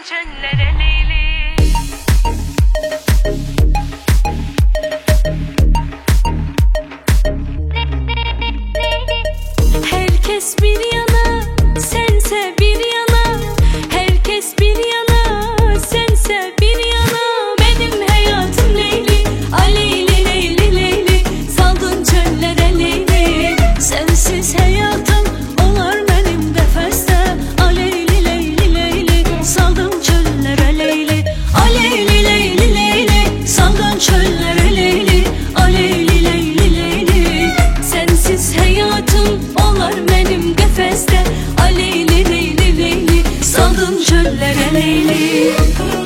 çöllere Leyli. Herkes bir yana, sense bir yana. Herkes bir yana, sense bir yana. Benim hayatım Leyli, Leyli, Leyli, Leyli. Saldın çöllere Leyli. Sensiz hayatım olar benim defeste. Leyli, Leyli, Leyli. Saldın çöllere Leyli. Leyli, Leyli, Leyli. Saldın çöllere Leyli. Leyli, Leyli, Leyli. Sensiz hayatım olar benim defeste. Leyli, Leyli, Leyli. Saldın çöllere Leyli.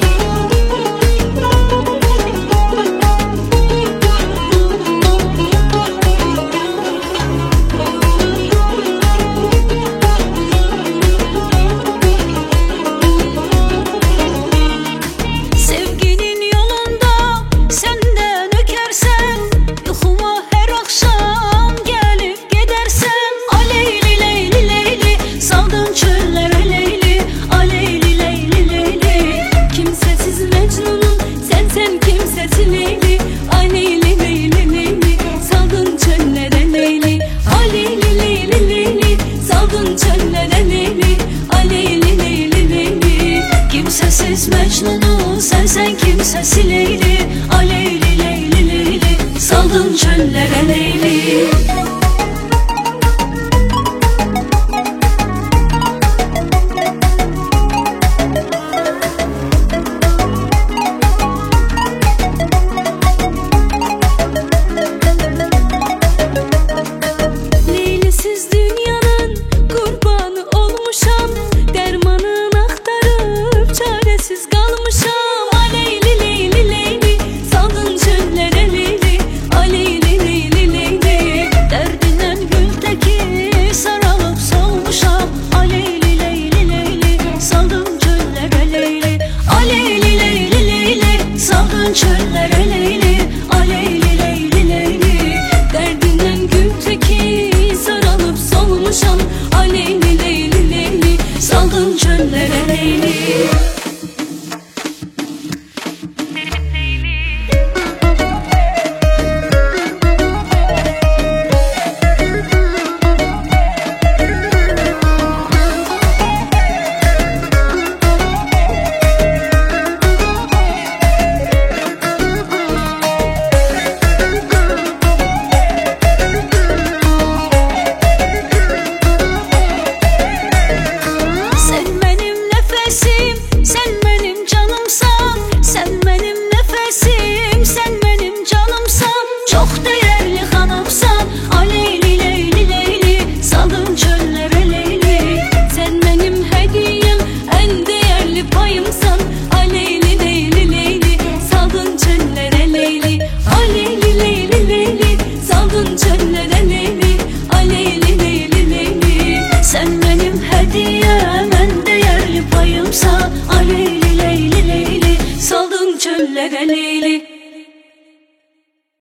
Sevginin yolunda senden ökersen, yuxuma her akşam gelip gidersen. Leyli, Leyli, Leyli. Saldın çöllere Leyli. Leyli, Leyli, Leyli. Kimsesiz Mecnun'um, sen kimsesiz Leyli. Leyli, Leyli, Leyli. Saldın çöllere Leyli. Leyli, Leyli, Leyli. Saldın çöllere Leyli. Leyli, Leyli, Leyli. Kimsesiz Mecnun'um, sen kimsesiz Leyli. Leyli, Leyli, Leyli. Saldın çöllere Leyli. Leylisiz dünyanın kurbanı olmuşam. Dermanını aktarıp çaresiz kalmışam. Leyli, Leyli, Leyli. Saldın çöllere Leyli. Leyli, Leyli, Leyli. Derdinden güldeki sarılıp solmuşam. Leyli, Leyli, Leyli. Saldın çöllere Leyli. Leyli, Leyli, Leyli. Saldın çöllere Leyli. Leyli, Leyli, Leyli. Derdinden güldeki sarılıp solmuşam. Leyli, Leyli, Leyli. Saldın çöllere Leyli. Sen benim nefesim, sen benim canımsan. Sen benim nefesim, sen benim canımsan. Çok